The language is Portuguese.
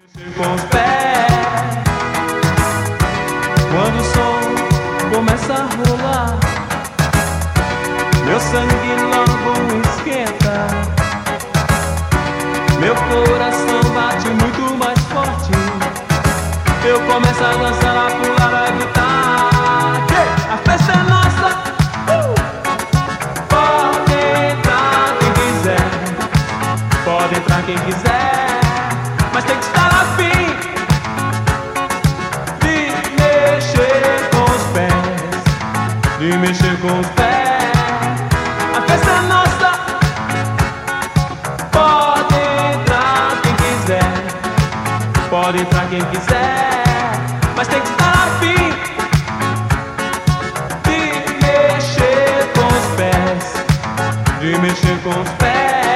Com os pés, quando o som começa a rolar, meu sangue logo esquenta, meu coração bate muito mais forte, eu começo a dançar, a pular, a gritar, a festa é nossa, pode entrar quem quiser, pode entrar quem quiser, mas tem que estar afim de mexer com os pés, de mexer com os pés. A festa é nossa, pode entrar quem quiser, pode entrar quem quiser, mas tem que estar afim de mexer com os pés, de mexer com os pés.